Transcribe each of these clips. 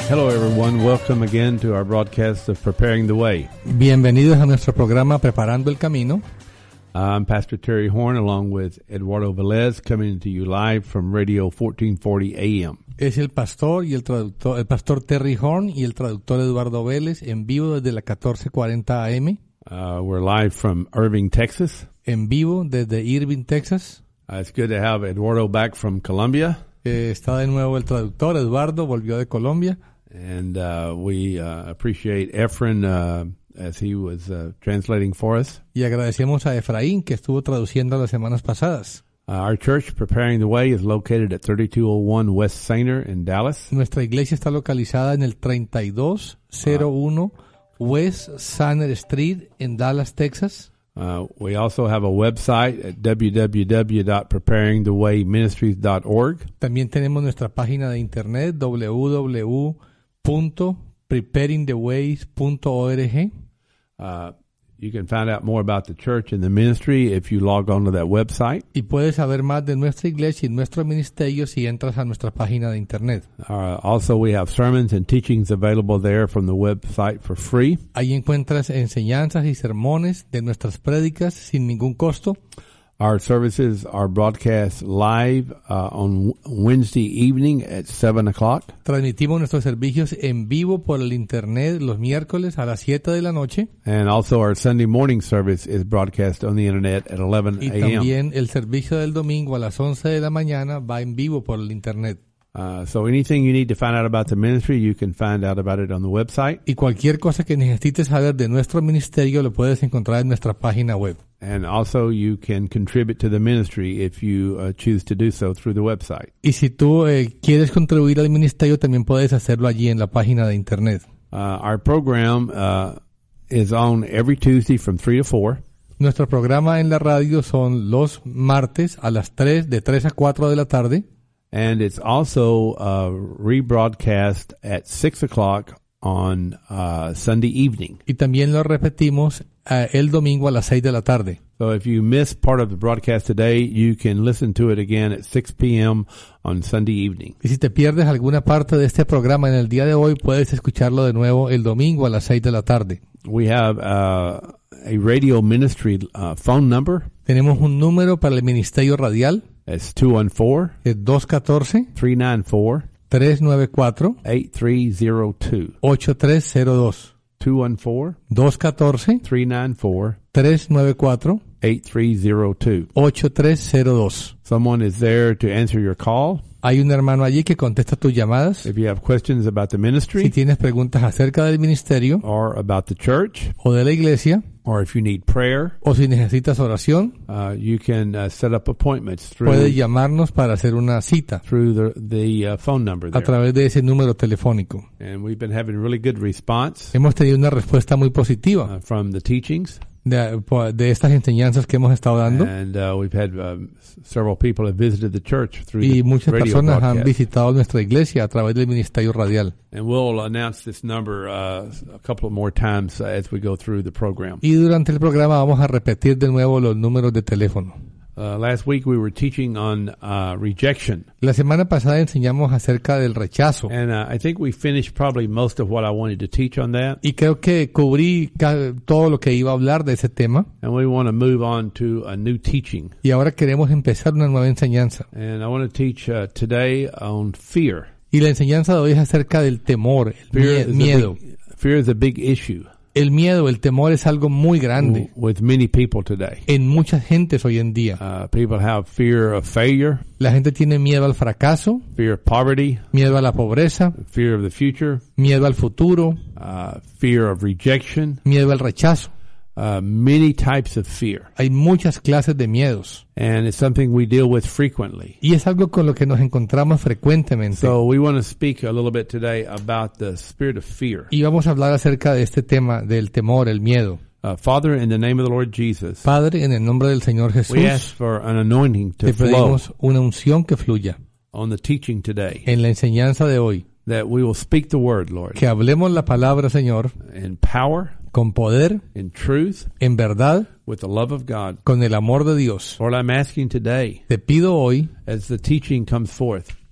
Hello everyone, welcome again to our broadcast of Preparing the Way. Bienvenidos a nuestro programa Preparando el Camino. I'm Pastor Terry Horn along with Eduardo Velez coming to you live from Radio 1440 AM. Es el pastor y el traductor, el pastor Terry Horn y el traductor Eduardo Vélez en vivo desde la 1440 AM. We're live from Irving, Texas. En vivo desde Irving, Texas. It's good to have Eduardo back from Colombia. Está de nuevo el traductor, Eduardo, volvió de Colombia. And we appreciate Efren as he was translating for us. Y agradecemos a Efraín que estuvo traduciendo las semanas pasadas. Our church, Preparing the Way, is located at 3201 West Sainer in Dallas. Nuestra iglesia está localizada en el 3201 West Sainer Street en Dallas, Texas. We also have a website at www.preparingthewayministries.org. También tenemos nuestra página de internet www.preparingtheways.org. You can find out more about the church and the ministry if you log on to that website. Y puedes saber más de nuestra iglesia y nuestro ministerio si entras a nuestra página de internet. Also, we have sermons and teachings available there from the website for free. Ahí encuentras enseñanzas y sermones de nuestras prédicas sin ningún costo. Our services are broadcast live on Wednesday evening at 7 o'clock. Transmitimos nuestros servicios en vivo por el internet los miércoles a las 7 de la noche. And also our Sunday morning service is broadcast on the internet at 11 Y a.m. también el servicio del domingo a las 11 de la mañana va en vivo por el internet. So anything you need to find out about the ministry, you can find out about it on the website. Y cualquier cosa que necesites saber de nuestro ministerio lo puedes encontrar en nuestra página web. And also you can contribute to the ministry if you choose to do so through the website. Y si tú quieres contribuir al ministerio, también puedes hacerlo allí en la página de internet. Our program is on every Tuesday from 3 to 4. Nuestro programa en la radio son los martes a las 3, de 3 a 4 de la tarde. And it's also rebroadcast at 6 o'clock on Sunday evening. Y también lo repetimos el domingo a las 6 de la tarde. So if you missed part of the broadcast today, you can listen to it again at 6 p.m. on Sunday evening. Y si te pierdes alguna parte de este programa en el día de hoy, puedes escucharlo de nuevo el domingo a las 6 de la tarde. We have a radio ministry phone number. Tenemos un número para el ministerio radial. It's 214 Es 214 394 394 8302. 8302. 214 214 394 394 8302. 8302. Someone is there to answer your call. Hay un hermano allí que contesta tus llamadas. If you have questions about the ministry, Si tienes preguntas acerca del ministerio or about the church, o de la iglesia, or if you need prayer, o si necesitas oración, you can set up appointments puedes llamarnos para hacer una cita through the phone number a there. través de ese número telefónico. And we've been having really good response Hemos tenido una respuesta muy positiva from the teachings. de estas enseñanzas que hemos estado dando. And we've had several people have visited the church through Y the muchas radio personas han broadcast. visitado nuestra iglesia a través del ministerio radial. And we'll announce this number a couple of more times as we go through the program. Y durante el programa vamos a repetir de nuevo los números de teléfono. Last week we were teaching on rejection. La semana pasada enseñamos acerca del rechazo. And I think we finished probably most of what I wanted to teach on that. Y creo que cubrí todo lo que iba a hablar de ese tema. And we want to move on to a new teaching. Y ahora queremos empezar una nueva enseñanza. And I want to teach today on fear. Y la enseñanza de hoy es acerca del temor, el miedo. Fear is a big issue. El miedo, el temor es algo muy grande With many people today. en muchas gentes hoy en día. People have fear of failure, La gente tiene miedo al fracaso, fear of poverty, miedo a la pobreza, fear of the future, miedo al futuro, fear of rejection, miedo al rechazo. many types of fear. Hay muchas clases de miedos. And it's something we deal with frequently. Y es algo con lo que nos encontramos frecuentemente. So we want to speak a little bit today about the spirit of fear. Y vamos a hablar acerca de este tema del temor, el miedo. Father, in the name of the Lord Jesus, Padre, en el nombre del Señor Jesús, we ask for an anointing to te flow pedimos una unción que fluya on the teaching today, en la enseñanza de hoy. that we will speak the word, Lord, Que hablemos la palabra, Señor, in power, con poder, in truth, en verdad, with the love of God. con el amor de Dios. Lord, I'm asking today, Te pido hoy, as the teaching comes forth,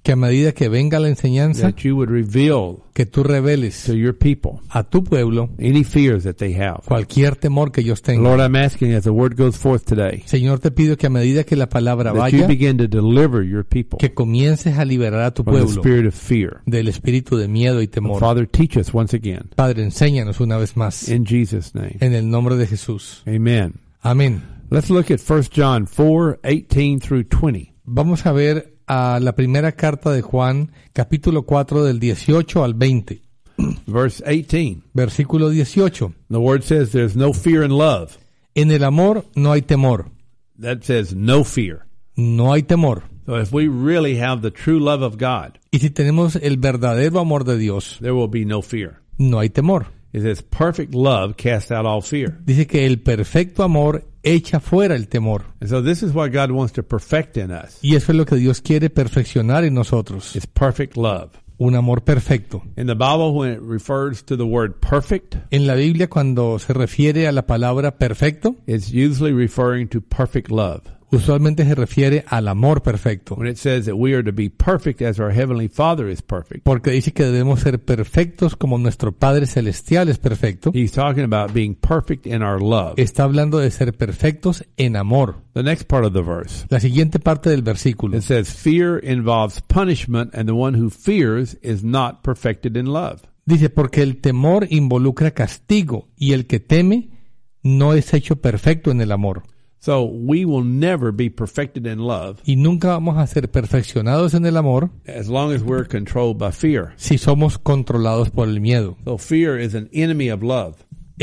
que a medida que venga la enseñanza, that you would reveal que tú reveles to your people a tu pueblo any fears that they have. cualquier temor que ellos tengan. Lord, I'm asking as the word goes forth today, Señor, te pido que a medida que la palabra that you vaya, begin to deliver your people que comiences a liberar a tu from the pueblo spirit of fear. del espíritu de miedo y temor. Father, teach us once again. Padre, enséñanos una vez más, In Jesus' name. en el nombre de Jesús. Amen. Amén. Let's look at 1 John 4:18 through 20. Vamos a ver a la primera carta de Juan, capítulo 4, del 18 al 20. Verse 18. Versículo 18. The word says there's no fear in love. En el amor no hay temor. That says no fear. No hay temor. So if we really have the true love of God, Y si tenemos el verdadero amor de Dios, there will be no fear. no hay temor. It says perfect love casts out all fear. Dice que el perfecto amor echa fuera el temor. And so this is what God wants to perfect in us. Y eso es lo que Dios quiere perfeccionar en nosotros. It's perfect love. Un amor perfecto. In the Bible, when it refers to the word perfect, En la Biblia, cuando se refiere a la palabra perfecto, it's usually referring to perfect love. usualmente se refiere al amor perfecto. When it says that we are to be perfect as our Heavenly Father is perfect, Porque dice que debemos ser perfectos como nuestro Padre Celestial es perfecto. He's talking about being perfect in our love. Está hablando de ser perfectos en amor. The next part of the verse, La siguiente parte del versículo. it says fear involves punishment and the one who fears is not perfected in love. Dice, porque el temor involucra castigo y el que teme no es hecho perfecto en el amor. So we will never be perfected in love Y nunca vamos a ser perfeccionados en el amor as long as we're controlled by fear. si somos controlados por el miedo. So fear is an enemy of love.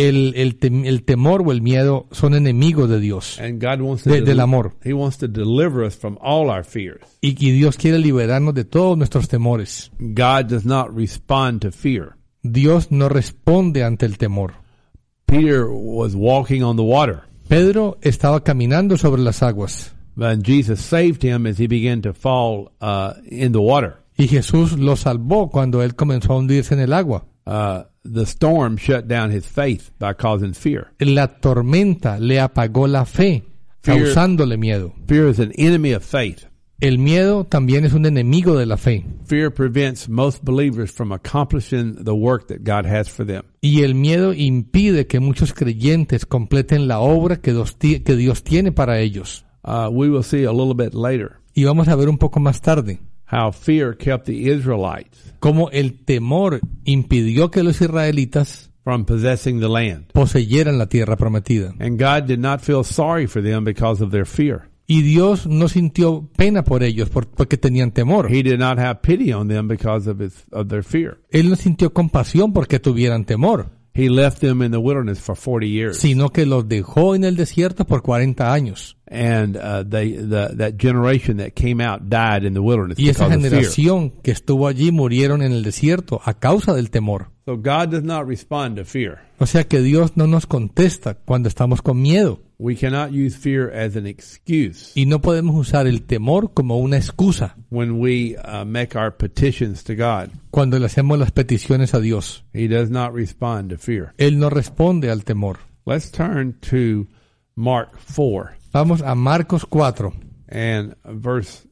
El temor o el miedo son enemigos de Dios, And God wants to del amor. He wants to deliver us from all our fears. Y Dios quiere liberarnos de todos nuestros temores. God does not respond to fear. Dios no responde ante el temor. Peter was walking on the water, Pedro estaba caminando sobre las aguas and Jesus saved him as he began to fall in the water. y Jesús lo salvó cuando él comenzó a hundirse en el agua. The storm shut down his faith by causing fear. La tormenta le apagó la fe, Fear. causándole miedo. Fear is an enemy of faith. El miedo también es un enemigo de la fe. Fear prevents most believers from accomplishing the work that God has for them. Y el miedo impide que muchos creyentes completen la obra que Dios tiene para ellos. We will see a little bit later Y vamos a ver un poco más tarde how fear kept the Israelites cómo el temor impidió que los israelitas from possessing the land. poseyeran la tierra prometida. And God did not feel sorry for them because of their fear. Y Dios no sintió pena por ellos porque tenían temor. He did not have pity on them because of their fear. Él no sintió compasión porque tuvieran temor, He left them in the wilderness for 40 years. sino que los dejó en el desierto por 40 años. And that generation that came out died in the wilderness Y esa because of fear. generación que estuvo allí murieron en el desierto a causa del temor. So God does not respond to fear. O sea que Dios no nos contesta cuando estamos con miedo. We cannot use fear as an excuse Y no podemos usar el temor como una excusa when we make our petitions to God. cuando le hacemos las peticiones a Dios. He does not respond to fear. Él no responde al temor. Let's turn to Mark 4 Vamos a Marcos 4. and verse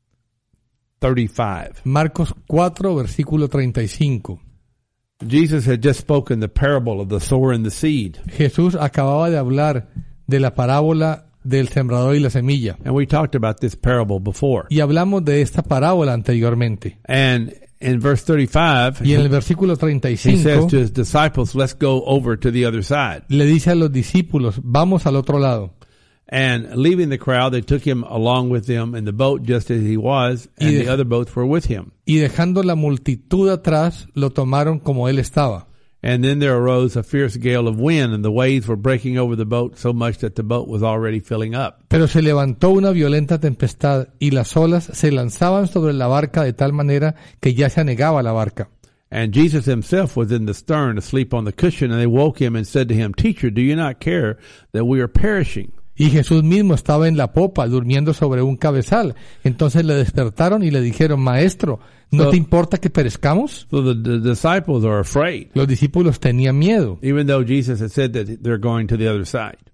35. Marcos 4, versículo 35. Jesus had just spoken the parable of the sower and the seed. Jesús acababa de hablar de la parábola del sembrador y la semilla. And we talked about this parable before. Y hablamos de esta parábola anteriormente. And in verse 35, Y en el versículo he says 35 to his disciples, let's go over to the other side. le dice a los discípulos, vamos al otro lado. And leaving the crowd, they took him along with them in the boat just as he was, and Y the other boats were with him. Y dejando la multitud atrás, lo tomaron como él estaba. And then there arose a fierce gale of wind, and the waves were breaking over the boat so much that the boat was already filling up. Pero se levantó una violenta tempestad y las olas se lanzaban sobre la barca de tal manera que ya se anegaba la barca. And Jesus himself was in the stern asleep on the cushion, and they woke him and said to him, Teacher, do you not care that we are perishing? Y Jesús mismo estaba en la popa, durmiendo sobre un cabezal. Entonces le despertaron y le dijeron, Maestro, ¿no te importa que perezcamos? So the disciples are afraid, Los discípulos tenían miedo, even though Jesus had said that they're going to the other side.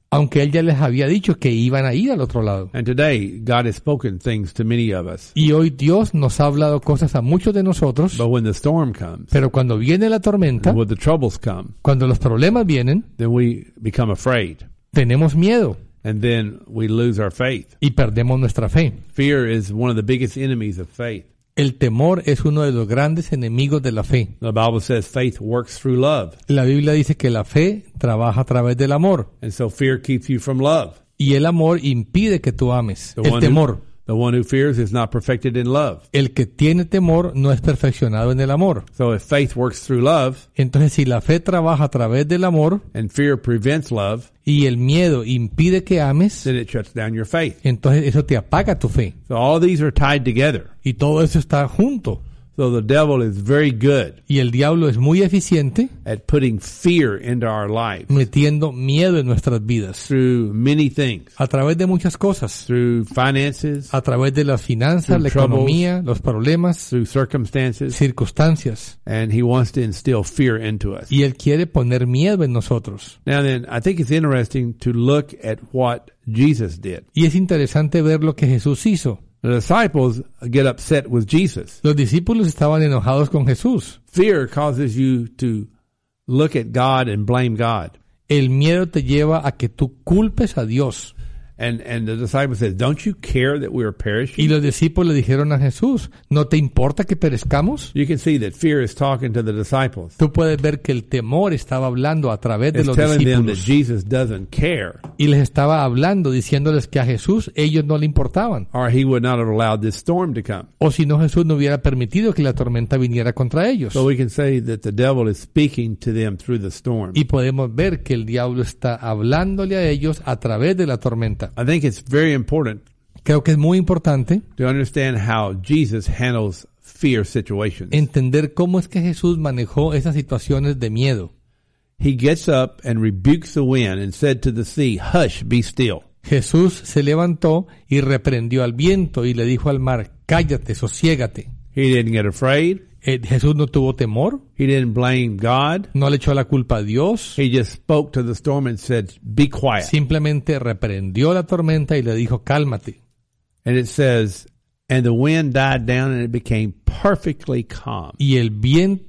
aunque Él ya les había dicho que iban a ir al otro lado. And today, God has spoken things to many of us. Y hoy Dios nos ha hablado cosas a muchos de nosotros, But when the storm comes, pero cuando viene la tormenta, when the troubles come, cuando los problemas vienen, then we become afraid. tenemos miedo And then we lose our faith. y perdemos nuestra fe. Fear is one of the biggest enemies of faith. El temor es uno de los grandes enemigos de la fe. The Bible says faith works through love. La Biblia dice que la fe trabaja a través del amor And so fear keeps you from love. y el amor impide que tú ames. The El one temor. The one who fears is not perfected in love. El que tiene temor no es perfeccionado en el amor. So if faith works through love Entonces, si la fe trabaja a través del amor and fear prevents love, y el miedo impide que ames, then it shuts down your faith. entonces eso te apaga tu fe. So all these are tied together. Y todo eso está junto. So the devil is very good Y el diablo es muy eficiente at putting fear into our lives metiendo miedo en nuestras vidas. through many things, A través de muchas cosas. through finances, A través de las finanzas, la Through troubles. economía, los problemas, through circumstances, circunstancias. and he wants to instill fear into us. Y Él quiere poner miedo en nosotros. Now then, I think it's interesting to look at what Jesus did. Y es interesante ver lo que Jesús hizo. The disciples get upset with Jesus. Los discípulos estaban enojados con Jesús. Fear causes you to look at God and blame God. El miedo te lleva a que tú culpes a Dios. And the disciples said, "Don't you care that we are Y perishing?" los discípulos le dijeron a Jesús, ¿no te importa que perezcamos? You can see that fear is talking to the disciples. Tú puedes ver que el temor estaba hablando a través de It's los telling them that discípulos. Jesus doesn't care, Y les estaba hablando, diciéndoles que a Jesús ellos no le importaban. or he would not have allowed this storm to come. O si no, Jesús no hubiera permitido que la tormenta viniera contra ellos. So we can say that the devil is speaking to them through the storm. Y podemos ver que el diablo está hablándole a ellos a través de la tormenta. I think it's very important Creo que es muy importante to understand how Jesus handles fear situations. entender cómo es que Jesús manejó esas situaciones de miedo. He gets up and rebukes the wind and said to the sea, "Hush, be still." Jesús se levantó y reprendió al viento y le dijo al mar, cállate, sosiégate. He didn't get afraid. Jesús no tuvo temor, He didn't blame God. no le echó la culpa a Dios, He just spoke to the storm and said, "Be quiet." simplemente reprendió la tormenta y le dijo, cálmate. And it says, "And the wind died down and it became perfectly calm." Y el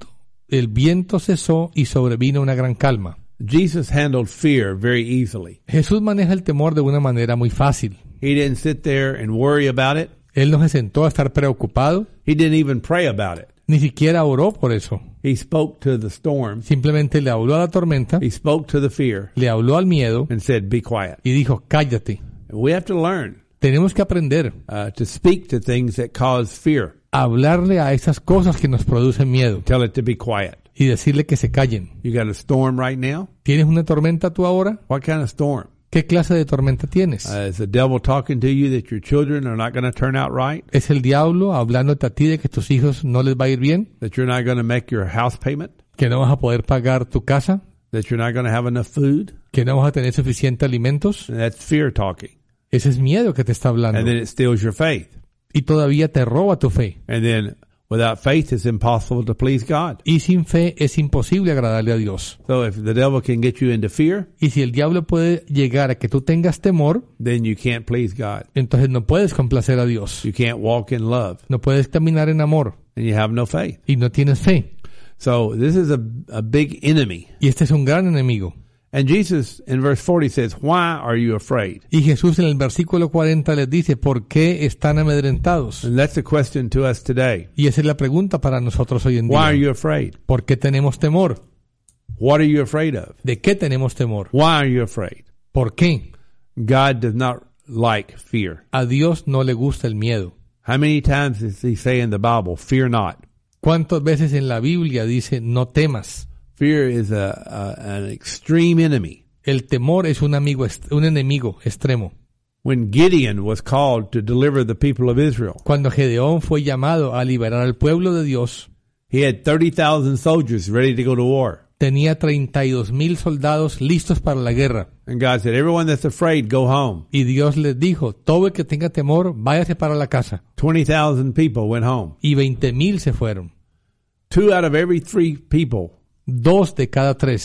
viento cesó y sobrevino una gran calma. Jesus handled fear very easily. Jesús maneja el temor de una manera muy fácil. He didn't sit there and worry about it. Él no se sentó a estar preocupado, He didn't even pray about it. ni siquiera oró por eso. He spoke to the storm. Simplemente le habló a la tormenta, He spoke to the fear le habló al miedo and said, "Be quiet." y dijo, cállate. We have to learn Tenemos que aprender to speak to things that cause fear. a hablarle a esas cosas que nos producen miedo Tell it to be quiet. y decirle que se callen. You got a storm right now? ¿Tienes una tormenta tú ahora? What kind of storm? ¿Qué clase de tormenta tienes? Is the devil talking to you that your children are not going to turn out right? ¿Es el diablo hablándote a ti de que tus hijos no les va a ir bien? That you're not going to make your house payment? ¿Que no vas a poder pagar tu casa? That you're not going to have enough food? ¿Que no vas a tener suficiente alimentos? And that's fear talking. Ese es miedo que te está hablando. And then it steals your faith. Y todavía te roba tu fe. And then without faith, it's impossible to please God. Y sin fe es imposible agradarle a Dios. So if the devil can get you into fear, Y si el diablo puede llegar a que tú tengas temor, then you can't please God. entonces no puedes complacer a Dios. You can't walk in love, No puedes caminar en amor. and you have no faith. Y no tienes fe. So this is a big enemy. Y este es un gran enemigo. And Jesus in verse 40 says, "Why are you afraid?" Y Jesús en el versículo 40 les dice, ¿por qué están amedrentados? And that's a question to us today. Y esa es la pregunta para nosotros hoy en Why are día. you afraid? ¿Por qué tenemos temor? What are you afraid of? ¿De qué tenemos temor? Why are you afraid? ¿Por qué? God does not like fear. A Dios no le gusta el miedo. How many times does he say in the Bible, "Fear not"? ¿Cuántas veces en la Biblia dice, no temas? Fear is an extreme enemy. El temor es un enemigo extremo. When Gideon was called to deliver the people of Israel, Cuando Gedeón fue llamado a liberar al pueblo de Dios, he had 30,000 soldiers ready to go to war. tenía 32,000 soldados listos para la guerra. And God said, "Everyone that's afraid, go home." Y Dios les dijo, todo el que tenga temor, váyase para la casa. 20,000 people went home. Y 20,000 se fueron. 2 out of every 3 people 2 de cada 3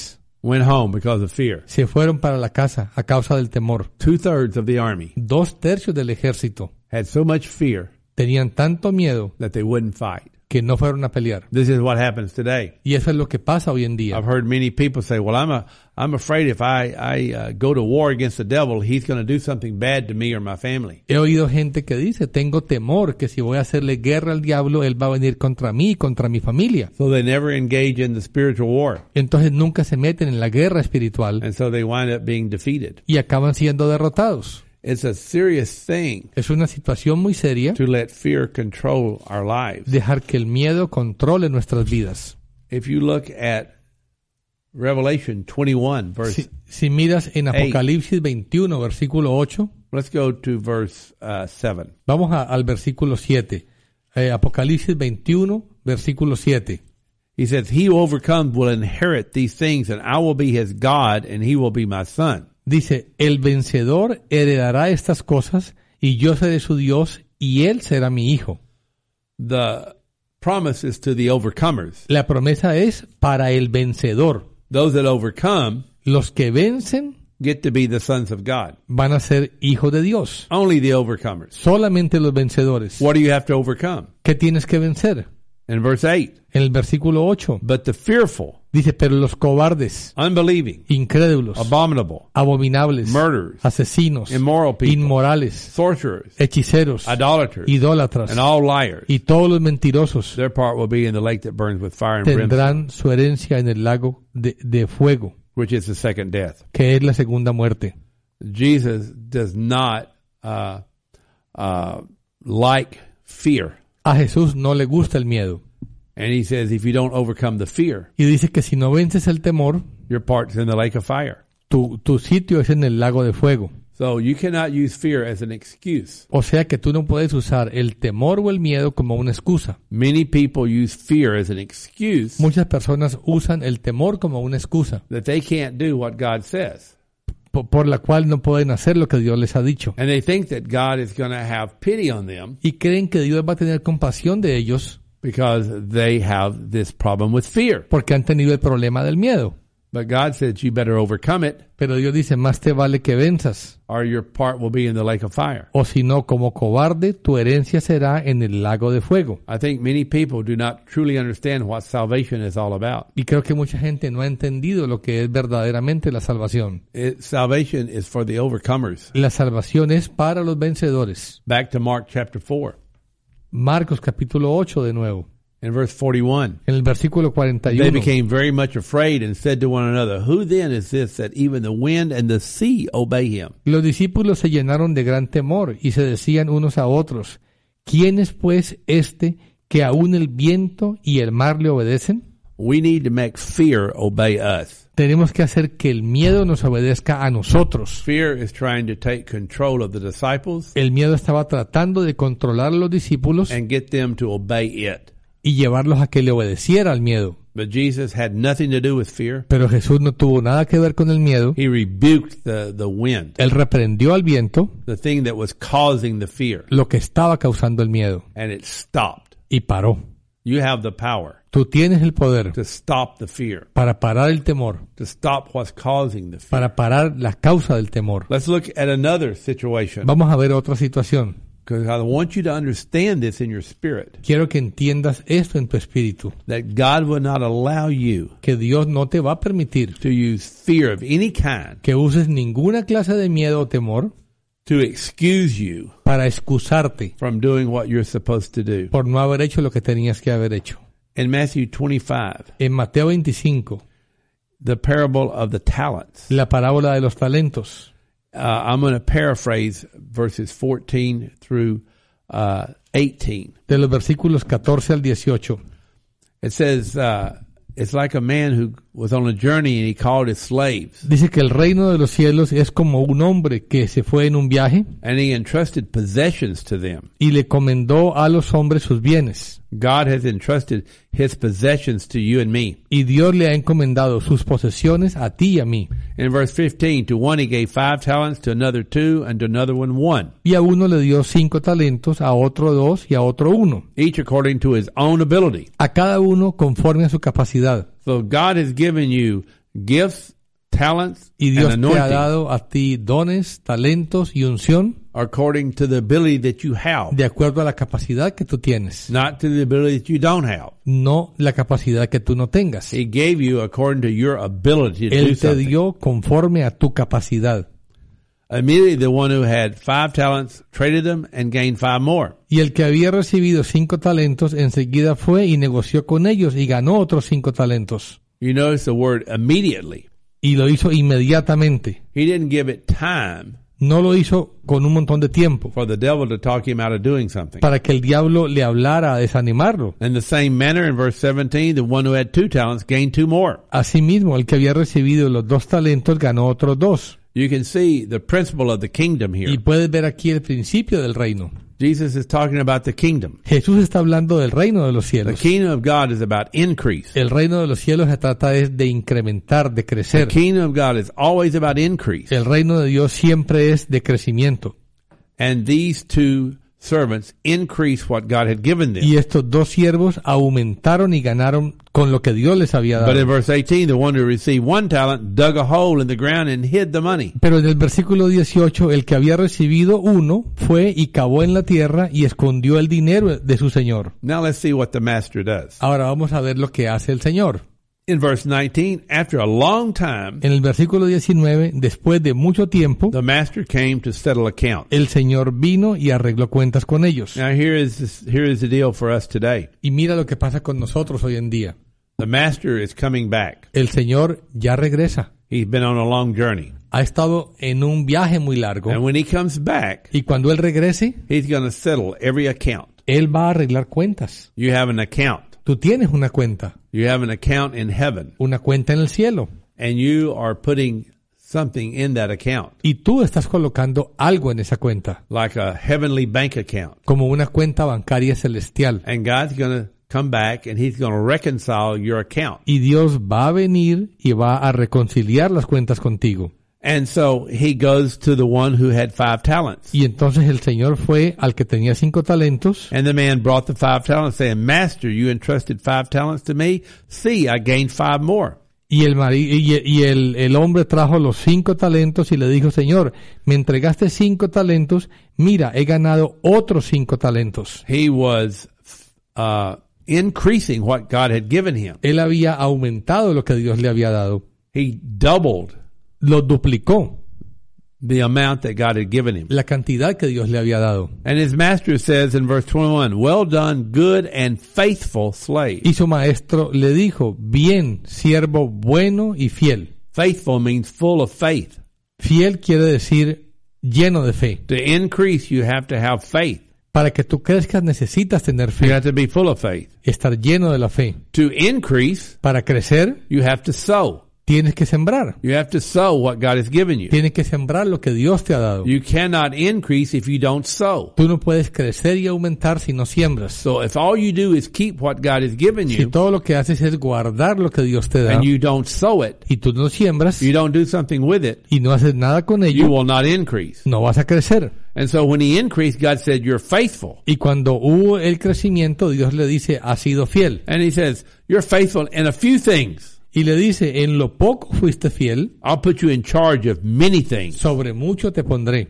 went home because of fear. Se fueron para la casa a causa del temor. 2/3 of the army 2/3 del ejército had so much fear tenían tanto miedo that they wouldn't fight. que no fueron a pelear. This is what happens today. Y eso es lo que pasa hoy en día. I've heard many people say, well, I'm afraid if I go to war against the devil, he's going to do something bad to me or my family. He oído gente que dice, tengo temor que si voy a hacerle guerra al diablo, él va a venir contra mí y contra mi familia. So they never engage in the spiritual war. Entonces nunca se meten en la guerra espiritual And so they wind up being defeated. y acaban siendo derrotados. It's a serious thing Es una situación muy seria to let fear control our lives. dejar que el miedo controle nuestras vidas. If you look at Revelation 21, verse, Si miras en Apocalipsis 21, versículo 8, let's go to verse 7. vamos al versículo 7. Apocalipsis 21, versículo 7. He says, he who overcomes will inherit these things, and I will be his God, and he will be my son. Dice, el vencedor heredará estas cosas, y yo seré su Dios, y él será mi hijo. The promise is to the overcomers. La promesa es para el vencedor. Those that overcome Los que vencen get to be the sons of God. van a ser hijos de Dios. Only the overcomers. Solamente los vencedores. What do you have to overcome? ¿Qué tienes que vencer? In verse 8, En el versículo 8 but the fearful, dice, pero los cobardes, unbelieving, incrédulos, abominable, abominables, murderers, asesinos, immoral people, inmorales, sorcerers, hechiceros, idolaters, idólatras and all liars, y todos los mentirosos their part will be in the lake that burns with fire and brimstone, tendrán su herencia en el lago de fuego, which is the second death. que es la segunda muerte. Jesus does not like fear. A Jesús no le gusta el miedo. And he says, if you don't overcome the fear, Y dice que si no vences el temor, your part's in the lake of fire. tu sitio es en el lago de fuego. So you cannot use fear as an excuse. O sea que tú no puedes usar el temor o el miedo como una excusa. Many people use fear as an excuse Muchas personas usan el temor como una excusa, that they can't do what God says. por la cual no pueden hacer lo que Dios les ha dicho. And they think that God is going to have pity on them Y creen que Dios va a tener compasión de ellos because they have this problem with fear. porque han tenido el problema del miedo. But God says you better overcome it Pero Dios dice, más te vale que venzas. or your part will be in the lake of fire. O si no, como cobarde, tu herencia será en el lago de fuego. I think many people do not truly understand what salvation is all about. Y creo que mucha gente no ha entendido lo que es verdaderamente la salvación. Salvation is for the overcomers. La salvación es para los vencedores. Back to Mark chapter 4 Marcos capítulo 8 de nuevo. and verse 41. En el versículo They 41. became very much afraid and said to one another, who then is this that even the wind and the sea obey him? Los discípulos se llenaron de gran temor y se decían unos a otros, ¿quién es pues este que aún el viento y el mar le obedecen? We need to make fear obey us. Tenemos que hacer que el miedo nos obedezca a nosotros. Fear is trying to take control of the disciples El miedo estaba tratando de controlar a los discípulos and get them to obey it. y llevarlos a que le obedeciera al miedo. But Jesus had nothing to do with fear. Pero Jesús no tuvo nada que ver con el miedo. He rebuked the wind, Él reprendió al viento, the thing that was causing the fear, lo que estaba causando el miedo, and it stopped. y paró. You have the power Tú tienes el poder to stop the fear, para parar el temor, to stop what's causing the fear. para parar la causa del temor. Let's look at another situation, Vamos a ver otra situación. because I want you to understand this in your spirit, Quiero que entiendas esto en tu espíritu, that God will not allow you que Dios no te va a permitir to use fear of any kind que uses ninguna clase de miedo o temor to excuse you para excusarte from doing what you're supposed to do. por no haber hecho lo que tenías que haber hecho. In Matthew 25, En Mateo 25, the parable of the talents, la parábola de los talentos. I'm going to paraphrase verses 14 through 18. De los versículos 14 al 18. It says, it's like a man who was on a journey and he called his slaves, Dice que el reino de los cielos es como un hombre que se fue en un viaje and he entrusted possessions to them. y le comendó a los hombres sus bienes. God has entrusted his possessions to you and me. Y Dios le ha encomendado sus posesiones a ti y a mí. In verse 15, to one he gave 5 talents, to another 2, and to another 1, Y a uno le dio 5 talentos, a otro 2 y a otro 1. each according to his own ability. A cada uno conforme a su capacidad. So God has given you gifts, talents, Y Dios and te ha anointing dado a ti dones, talentos y unción according to the ability that you have, de acuerdo a la capacidad que tú tienes, not to the ability that you don't have. no la capacidad que tú no tengas. He gave you according to your ability to do Él te something. dio conforme a tu capacidad. Immediately the one who had 5 talents traded them and gained 5 more. Y el que había recibido 5 talentos enseguida fue y negoció con ellos y ganó otros 5 talentos. You notice the word immediately. Y lo hizo inmediatamente. He didn't give it time No lo hizo con un montón de tiempo for the devil to talk him out of doing something. para que el diablo le hablara a desanimarlo. In the same manner, in verse 17, the one who had 2 talents gained 2 more. Asimismo, el que había recibido los 2 talentos ganó otros 2. You can see the principle of the kingdom here. Y puedes ver aquí el principio del reino. Jesus is talking about the kingdom. Jesús está hablando del reino de los The cielos. kingdom of God is about increase. El reino de los cielos se trata es de incrementar, de The crecer. kingdom of God is always about increase. El reino de Dios siempre es de crecimiento. And these 2 servants increased what God had given them. Y estos 2 siervos aumentaron y ganaron con lo que Dios les había But in dado. verse 18, the one who received 1 talent dug a hole in the ground and hid the money. Pero en el versículo 18, el que había recibido 1 fue y cavó en la tierra y escondió el dinero de su señor. Now let's see what the master does. Ahora vamos a ver lo que hace el Señor. In verse 19, after a long time, En el versículo 19, después de mucho tiempo, the master came to settle accounts. el Señor vino y arregló cuentas con ellos. Now here is the deal for us today. Y mira lo que pasa con nosotros hoy en día. The master is coming back. El Señor ya regresa. He's been on a long journey. Ha estado en un viaje muy largo. And when he comes back, Y cuando Él regrese, he's going to settle every account. Él va a arreglar cuentas. You have an account. Tú tienes una cuenta. You have an account in heaven. Una cuenta en el cielo. And you are putting something in that account, Y tú estás colocando algo en esa cuenta. like a heavenly bank account. Como una cuenta bancaria celestial. And God's going to come back and he's going to reconcile your account. Y Dios va a venir y va a reconciliar las cuentas contigo. And so he goes to the one who had 5 talents. Y entonces el Señor fue al que tenía 5 talentos. And the man brought the 5 talents, saying, Master, you entrusted 5 talents to me. See, I gained 5 more. Y el hombre trajo los 5 talentos y le dijo, Señor, me entregaste 5 talentos, mira, he ganado otros 5 talentos. He was increasing what God had given him. Él había aumentado lo que Dios le había dado. He doubled Lo duplicó, the amount that God had given him. la cantidad que Dios le había dado. And his master says in verse 21, well done, good and faithful slave. Y su maestro le dijo, bien, siervo bueno y fiel. Faithful means full of faith. Fiel quiere decir lleno de fe. To increase, you have to have faith. Para que tú crezcas necesitas tener You fe, have to be full of faith. estar lleno de la fe. To increase, Para crecer, you have to sow. tienes que sembrar. You have to sow what God has given you. Tienes que sembrar lo que Dios te ha dado. You cannot increase if you don't sow. Tú no puedes crecer y aumentar si no siembras. So if all you do is keep what God has given Si you todo lo que haces es guardar lo que Dios te da and you don't sow it, y tú no siembras you don't do something with it, y no haces nada con you ello, will not increase. no vas a crecer. And so when he increased, God said, you're faithful. Y cuando hubo el crecimiento, Dios le dice, has sido fiel. And he says, you're faithful in a few things. Y le dice, en lo poco fuiste fiel, I'll put you in charge of many things. sobre mucho te pondré.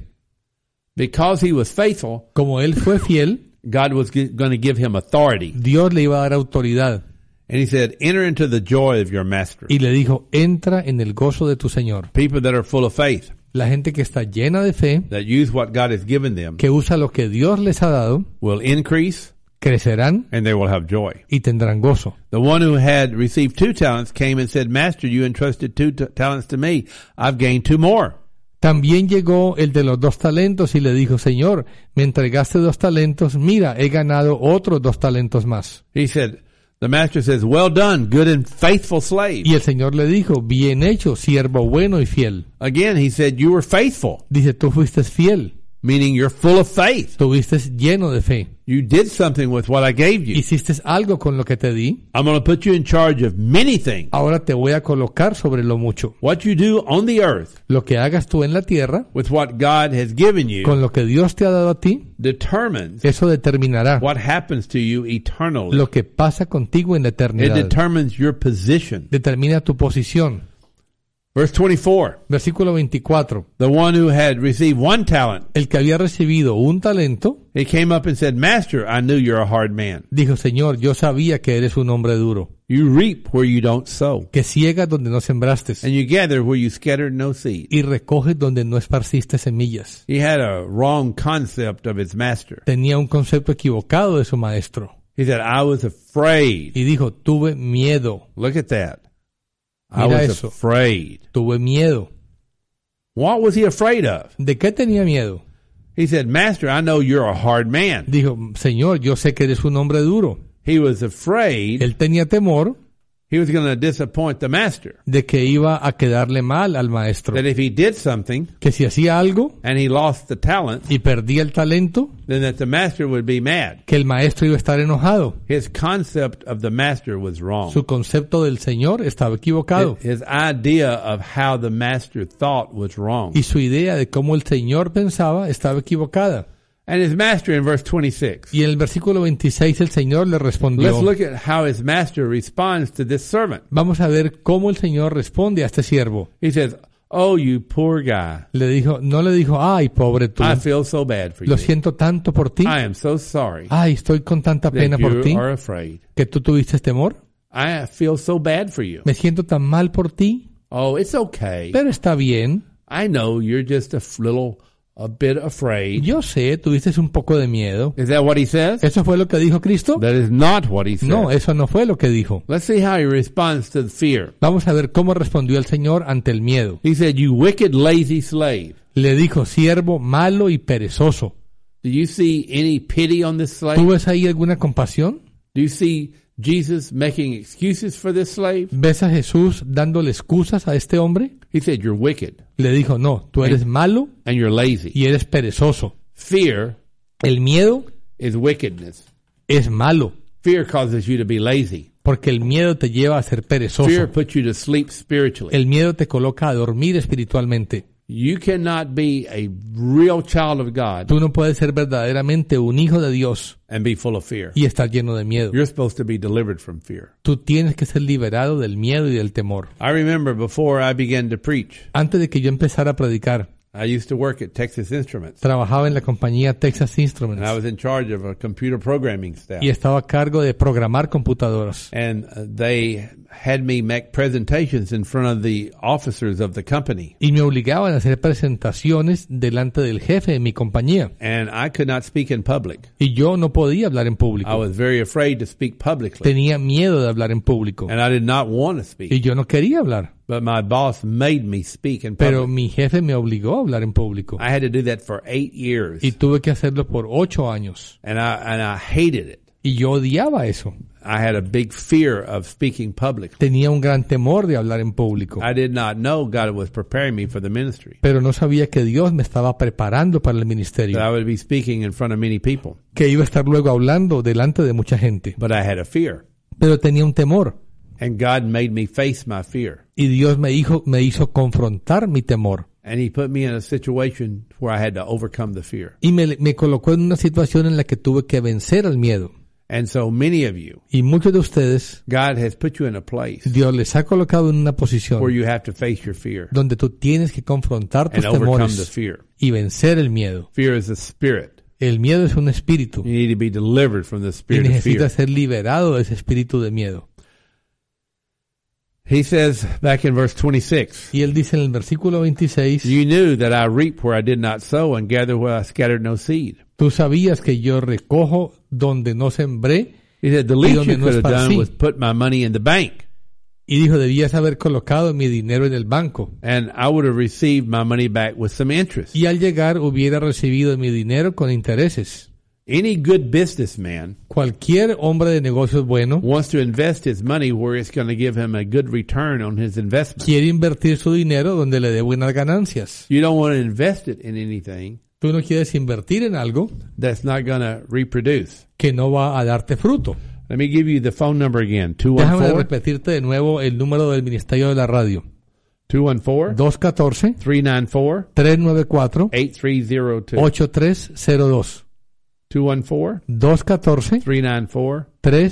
Because he was faithful, Como él fue fiel, God was going to give him authority. Dios le iba a dar autoridad. And he said, enter into the joy of your master. Y le dijo, entra en el gozo de tu Señor. People that are full of faith, La gente que está llena de fe, that use what God has given them, que usa lo que Dios les ha dado, will increase crecerán and they will have joy. y tendrán gozo. The one who had received 2 talents came and said, Master, you entrusted 2 talents to me. I've gained 2 more. También llegó el de los 2 talentos y le dijo, Señor, me entregaste 2 talentos, mira, he ganado otros 2 talentos más. He said, the master says, well done, good and faithful slave. Y el Señor le dijo, bien hecho, siervo bueno y fiel. Again, he said, you were faithful, Dice, tú fuiste fiel, meaning you're full of faith. tuviste lleno de fe, You did something with what I gave you. hiciste algo con lo que te di, I'm going to put you in charge of many things. ahora te voy a colocar sobre lo mucho. What you do on the earth Lo que hagas tú en la tierra, with what God has given you con lo que Dios te ha dado a ti, determines eso determinará what happens to you eternally. lo que pasa contigo en la It eternidad. determines your position. Determina tu posición. Verse 24. Versículo 24. The one who had received 1 talent, El que había recibido un talento, he came up and said, Master, I knew you're a hard man. dijo, Señor, yo sabía que eres un hombre duro, You reap where you don't sow, que ciegas donde no sembraste and you gather where you scattered no seed. y recoges donde no esparciste semillas. He had a wrong concept of his master. Tenía un concepto equivocado de su maestro. He said, I was afraid. Y dijo, tuve miedo, Look at that. I Mira was eso. afraid. tuve miedo. What was he afraid of? ¿De qué tenía miedo? He said, Master, I know you're a hard man. Dijo, Señor, yo sé que eres un hombre duro. He was afraid Él tenía temor he was going to disappoint the master. de que iba a quedarle mal al maestro. That if he did something Que si hacía algo and he lost the talent, y perdía el talento, then that the master would be mad. que el maestro iba a estar enojado. His concept of the master was wrong. Su concepto del Señor estaba equivocado. His idea of how the master thought was wrong. Y su idea de cómo el Señor pensaba estaba equivocada. And his master in verse 26. Y en el versículo 26 el Señor le respondió. Let's look at how his master responds to this servant. Vamos a ver cómo el Señor responde a este siervo. He says, Oh, you poor guy. Le dijo, no le dijo, ay, pobre tú. I feel so bad for you. Lo siento tanto por ti. I am so sorry Ay, estoy con tanta pena that por ti you are afraid. que tú tuviste temor. I feel so bad for you. Me siento tan mal por ti, Oh, it's okay. pero está bien. I know you're just a bit afraid. Yo sé, tuviste un poco de miedo. Is that what he says? ¿Eso fue lo que dijo Cristo? That is not what he said. No, eso no fue lo que dijo. Let's see how he responds to the fear. Vamos a ver cómo respondió el Señor ante el miedo. He said, You wicked, lazy slave. Le dijo, siervo malo y perezoso. Do you see any pity on this slave? ¿Tú ves ahí alguna compasión? Do you see Jesus making excuses for this slave? ¿Ves a Jesús dándole excusas a este hombre? He said, You're wicked Le dijo, no, tú eres malo and you're lazy. y eres perezoso. Fear El miedo is wickedness. es malo, Fear causes you to be lazy. porque el miedo te lleva a ser perezoso. Fear puts you to sleep spiritually. El miedo te coloca a dormir espiritualmente. You cannot be a real child of God Tú no puedes ser verdaderamente un hijo de Dios and be full of fear. y estar lleno de miedo. You're supposed to be delivered from fear. Tú tienes que ser liberado del miedo y del temor. I remember before I began to preach, Antes de que yo empezara a predicar, I used to work at Texas Instruments, trabajaba en la compañía Texas and I Instruments was in charge of a computer programming staff. y estaba a cargo de programar computadoras. And they had me make presentations in front of the officers of the company. Y me obligaban a hacer presentaciones delante del jefe de mi compañía. And I could not speak in public. Y yo no podía hablar en I público. was very afraid to speak publicly. Tenía miedo de hablar en público. And I did not want to Y speak. yo no quería hablar. But my boss made me speak in Pero public. mi jefe me obligó a hablar en público. I had to do that for 8 years. Y tuve que hacerlo por 8 años. And I hated it. Y yo odiaba eso. I had a big fear of speaking publicly. Tenía un gran temor de hablar en público. I did not know God was preparing me for the ministry. Pero no sabía que Dios me estaba preparando para el That ministerio. I would be speaking in front of many people. Que iba a estar luego hablando delante de mucha gente. But I had a fear. Pero tenía un temor. And God made me face my fear. Y Dios me hizo confrontar mi temor. And he put me in a situation where I had to overcome the fear. Y me colocó en una situación en la que tuve que vencer al miedo. And so many of you, Y muchos de ustedes, God has put you in a place Dios les ha colocado en una posición where you have to face your fear donde tú tienes que confrontar tus and overcome the temores fear. y vencer el miedo. Fear is a spirit. El miedo es un espíritu You need to be delivered from the y spirit of fear. necesitas ser liberado de ese espíritu de miedo. He says back in verse 26, Y él dice en el versículo 26, You knew that I reap where I did not sow and gather where I scattered no seed. tú sabías que yo recojo donde no sembré. He said, the Y least donde you no could have done esparcí. was put my money in the bank, Y dijo, debías haber colocado mi dinero en el banco. and I would have received my money back with some interest. Y al llegar hubiera recibido mi dinero con intereses. Any good businessman Cualquier hombre de negocios bueno wants to invest his money where it's going to give him a good return on his investment. quiere invertir su dinero donde le dé buenas ganancias. You don't want to invest it in anything Tú no quieres invertir en algo that's not going to reproduce. que no va a darte fruto. Let me give you the phone number again. Déjame repetirte de nuevo el número del Ministerio de la Radio. 214-394-8302. 214-394-8302. 214-394-8302.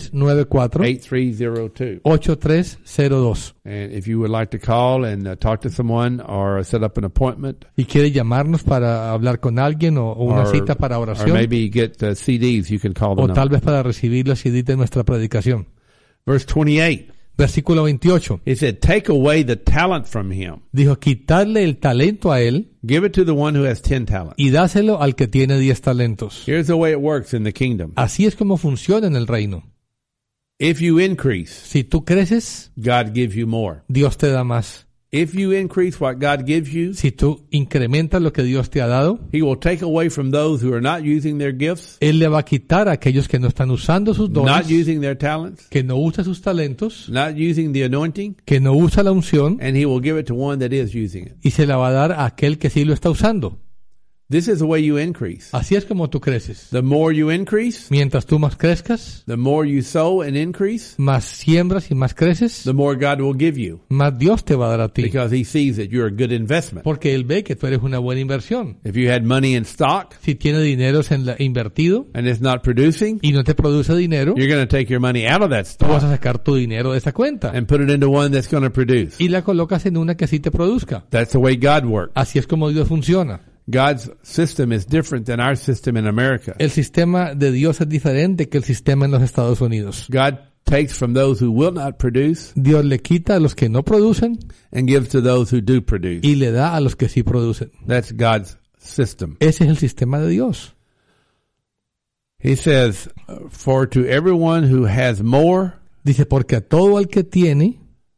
214-394-8302. And if you would like to call and talk to someone or set up an appointment, Y quiere llamarnos para hablar con alguien o una cita para or oración, maybe get CDs, you can call the o number. tal vez para recibir los CD de nuestra predicación. Verse 28, Versículo 28. he said, take away the talent from him. Dijo, quitarle el talento a él Give it to the one who has 10 talents. y dáselo al que tiene 10 talentos. Here's the way it works in the kingdom. Así es como funciona en el reino. If you increase, Si tú creces, God gives you more. Dios te da más. If you increase what God gives you, Si tú incrementas lo que Dios te ha dado, he will take away from those who are not using their gifts, Él le va a quitar a aquellos que no están usando sus not dones, using their talents, que no usa sus talentos, not using the anointing, que no usa la unción, and he will give it to one that is using it. y se la va a dar a aquel que sí lo está usando. This is the way you increase. Así es como tú creces. The more you increase, Mientras tú más crezcas, the more you sow and increase, más siembras y más creces, the more God will give you, más Dios te va a dar a ti. because he sees that you're a good investment. Porque Él ve que tú eres una buena inversión. If you had money in stock Si tiene dinero invertido and it's not producing, y no te produce dinero, you're going to take your money out of that tú vas stock a sacar tu dinero de esa cuenta and put it into one that's going to produce. y la colocas en una que sí te produzca. That's the way God works. Así es como Dios funciona. God's system is different than our system in America. El sistema de Dios es diferente que el sistema en los Estados Unidos. God takes from those who will not produce Dios le quita a los que no producen and gives to those who do produce. y le da a los que sí producen. That's God's system. Ese es el sistema de Dios. He says, for to everyone who has more Dice, porque a todo el que tiene,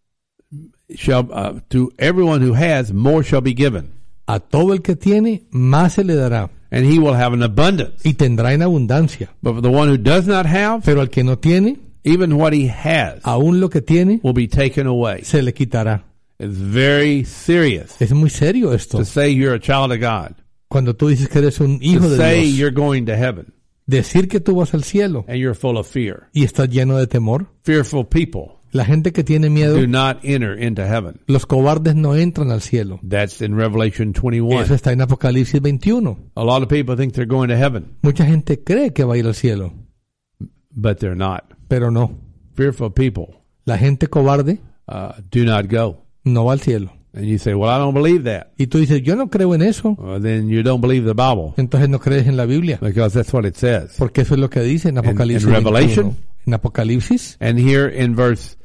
to everyone who has more shall be given, a todo el que tiene, más se le dará and he will have an abundance. y tendrá en abundancia. But for the one who does not have, Pero al que no tiene, even what he has aún lo que tiene, will be taken away. se le quitará. It's very serious Es muy serio esto. to say you're a child of God, Cuando tú dices que eres un hijo to de say Dios, you're going to heaven, decir que tú vas al cielo and you're full of fear. y estás lleno de temor. Fearful people La gente que tiene miedo, do not enter into heaven. los cobardes no entran al cielo. That's in Revelation Eso 21. está en Apocalipsis 21. A lot of people think they're going to heaven, Mucha gente cree que va a ir al cielo, but they're not. pero no. Fearful people La gente cobarde do not go. no va al cielo. And you say, well, I don't believe that. Y tú dices, yo no creo en eso. Well, then you don't believe the Bible, Entonces no crees en la Biblia. because that's what it says. Porque eso es lo que dice en Apocalipsis in Revelation? 21. En Apocalipsis And here in verse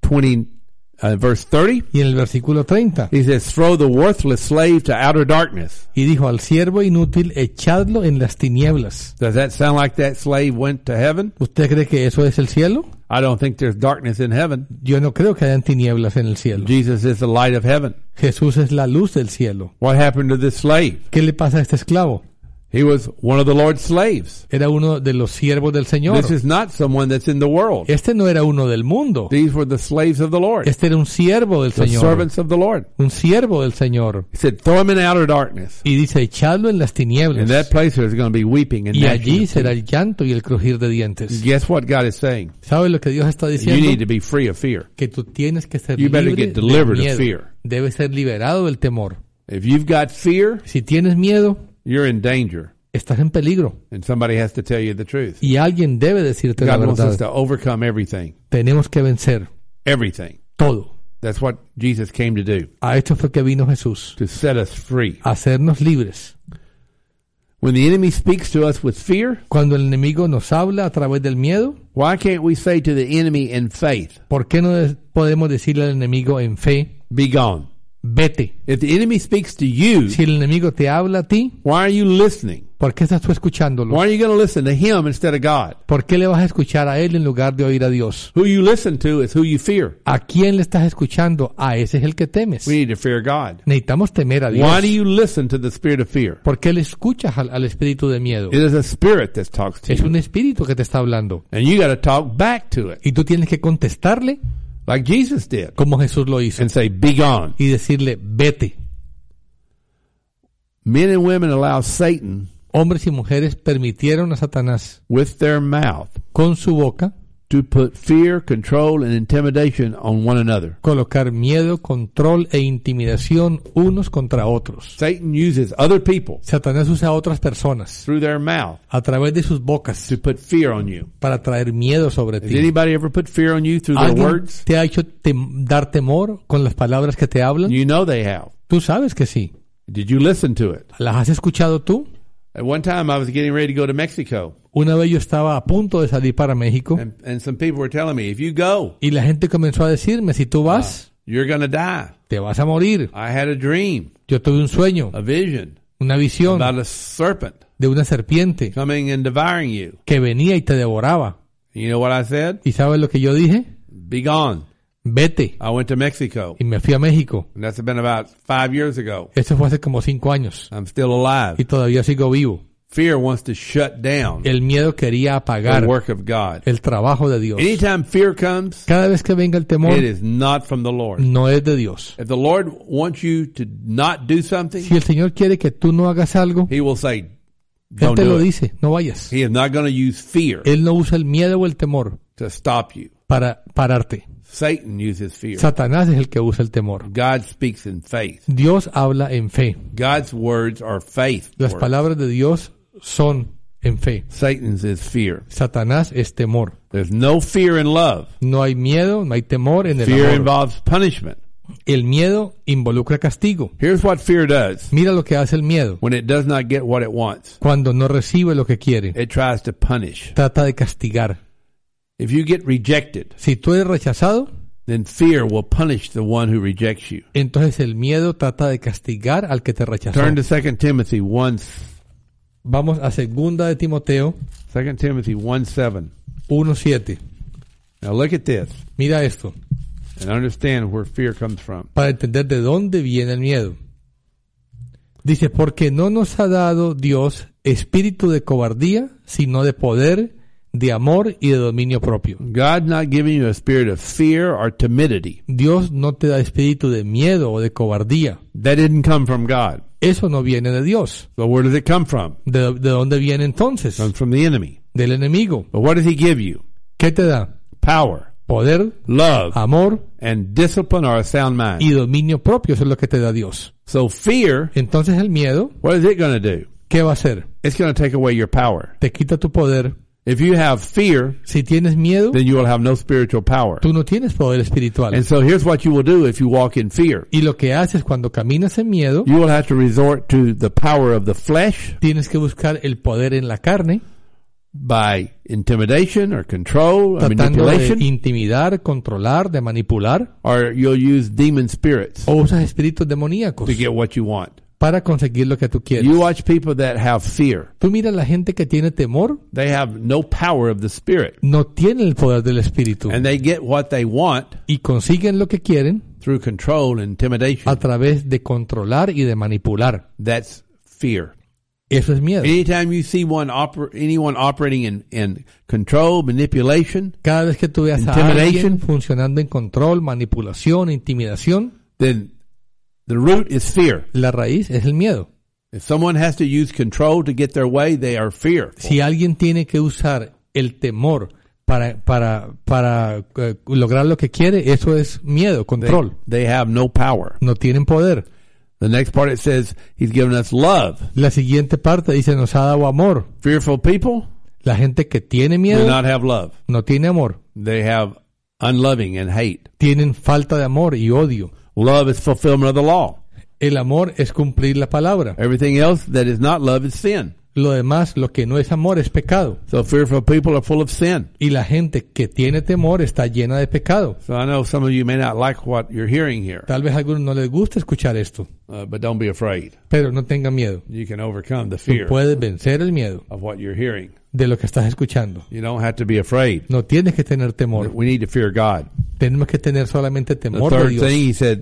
30, y en el versículo 30. he says, throw the worthless slave to outer darkness. Y dijo, al siervo inútil, echadlo en las tinieblas. Does that sound like that slave went to heaven? ¿Usted cree que eso es el cielo? I don't think there's darkness in heaven. Yo no creo que hayan tinieblas en el cielo. Jesus is the light of heaven. Jesús es la luz del cielo. What happened to this slave? ¿Qué le pasa a este esclavo? He was one of the Lord's slaves. Era uno de los siervos del Señor. This is not someone that's in the world. Este no era uno del mundo. These were the slaves of the Lord, Este era un siervo del the Señor. servants of the Lord. Un siervo del Señor. He said, throw him in outer darkness. Y dice, echadlo en las In tinieblas. that place there's going to be weeping and Y gnashing allí of será teeth. el llanto y el crujir de dientes. Guess what God is saying? ¿Sabe lo que Dios está You diciendo? need to be free of fear. Que tú tienes que ser You better libre get delivered del of miedo. fear. Debes ser liberado del temor. If you've got fear, Si tienes miedo, you're in danger. estás en peligro. And somebody has to tell you the truth. Y alguien debe decirte la God wants us verdad. to overcome everything. Tenemos que vencer Everything. todo. That's what Jesus came to do, A esto fue que vino Jesús. to set us free. A hacernos libres. When the enemy speaks to us with fear, Cuando el enemigo nos habla a través del miedo, why can't we say to the enemy in faith, ¿por qué no podemos decirle al enemigo en fe, be gone? vete? If the enemy speaks to you, Si el enemigo te habla a ti, why are you listening? ¿por qué estás tú escuchándolo? Why are you going to listen to him instead of God? ¿Por qué le vas a escuchar a él en lugar de oír a Dios? Who you listen to is who you fear. ¿A quién le estás escuchando? A ese es el que temes. We need to fear God. Necesitamos temer a Dios. Why do you listen to the spirit of fear? ¿Por qué le escuchas al espíritu de miedo? It is a spirit that talks to Es you. un espíritu que te está hablando. And you got to talk back to it, Y tú tienes que contestarle like Jesus did, como Jesús lo hizo. and say, be gone. Y decirle, vete. Men and women allow Satan Hombres y mujeres permitieron a Satanás with their mouth con su boca to put fear, control, and intimidation on one another. Colocar miedo, control e intimidación unos contra otros. Satan uses other people Satanás usa a otras personas through their mouth a través de sus bocas to put fear on you. para traer miedo sobre Has ti. anybody ever put fear on you through their ¿Alguien words? te ha hecho dar temor con las palabras que te hablan? You know they have. Tú sabes que sí. Did you listen to it? ¿Las has escuchado tú? At one time, I was getting ready to go to Mexico, Una vez yo estaba a punto de salir para México and some people were telling me, if you go, y la gente comenzó a decirme, si tú vas, you're going to die. te vas a morir. I had a dream, Yo tuve un sueño, a vision una visión about a serpent de una serpiente coming and devouring you. que venía y te devoraba. You know what I said? ¿Y sabes lo que yo dije? Be gone. Vete. I went to Mexico, Y me fui a México. and that's been about 5 years ago. Eso fue hace como 5 años. I'm still alive. Y todavía sigo vivo. Fear wants to shut down El miedo quería apagar the work of God. el trabajo de Dios. Anytime fear comes, Cada vez que venga el temor, it is not from the Lord. no es de Dios. If the Lord wants you to not do something, Si el Señor quiere que tú no hagas algo, He will say, Él don't te lo do it. dice, no vayas. He is not going to use fear Él no usa el miedo o el temor to stop you. para pararte. Satan uses fear. Satanás es el que usa el temor. God speaks in faith. Dios habla en fe. God's words are faith Las words. palabras de Dios son en fe. Satan's is fear. Satanás es temor. There's no fear in love. No hay miedo, no hay temor en el Fear amor. involves punishment. El miedo involucra castigo. Here's what fear does. Mira lo que hace el miedo. When it does not get what it wants, Cuando no recibe lo que quiere, it tries to punish. trata de castigar. If you get rejected, Si tú eres rechazado, then fear will punish the one who rejects you. entonces el miedo trata de castigar al que te rechazó. Turn to 2 Timothy 1, Vamos a 2 de Timoteo 2 Timothy 1:7. 1:7. Now look at this Mira esto, and understand where fear comes from. para entender de dónde viene el miedo. Dice, porque no nos ha dado Dios espíritu de cobardía, sino de poder, de amor y de dominio propio. God's not giving you a spirit of fear or timidity. Dios no te da espíritu de miedo o de cobardía. That didn't come from God. Eso no viene de Dios. So where does it come from? ¿De dónde viene entonces? It comes from the enemy. Del enemigo. But what does he give you? ¿Qué te da? Power, Poder, love, amor and discipline or a sound mind. y dominio propio. Eso es lo que te da Dios. So fear, Entonces el miedo, what is it going to do? ¿qué va a hacer? It's going to take away your power. Te quita tu poder. If you have fear, Si tienes miedo, then you will have no spiritual power. tú no tienes poder espiritual. And so here's what you will do if you walk in fear. Y lo que haces cuando caminas en miedo, You will have to resort to the power of the flesh tienes que buscar el poder en la carne, by intimidation or control or tratando de manipulation, intimidar, controlar, de manipular, or you'll use demon spirits o usas espíritus demoníacos to get what you want. para conseguir lo que tú quieres. You watch people that have fear. Tú miras la gente que tiene temor, They have no power of the spirit, no tienen el poder del espíritu and they get what they want y consiguen lo que quieren through control and a intimidation. través de controlar y de manipular. That's fear. Eso es miedo. Anytime you see anyone operating in control, manipulation, Cada vez que tú veas a Intimidation. alguien funcionando en control, manipulación, intimidación, then the root is fear. la raíz es el miedo. If someone has to use control to get their way, they are fearful. Si alguien tiene que usar el temor para lograr lo que quiere, eso es miedo, control. They have no power. No tienen poder. The next part it says he's given us love. La siguiente parte dice, nos ha dado amor. Fearful people La gente que tiene do miedo not have love. no tiene amor. They have unloving and hate. Tienen falta de amor y odio. Love is fulfillment of the law. El amor es cumplir la palabra. Everything else that is not love is sin. Lo demás, lo que no es amor, es pecado. So fearful people are full of sin. Y la gente que tiene temor está llena de pecado. So I know some of you may not like what you're hearing here, Tal vez a algunos no les gusta escuchar esto, but don't be afraid. pero no tengan miedo. You can overcome the Tú fear puedes vencer el miedo of what you're hearing. de lo que estás escuchando. You don't have to be afraid. No tienes que tener temor. We need to fear God. Tenemos que tener solamente The temor de third Dios. thing he said,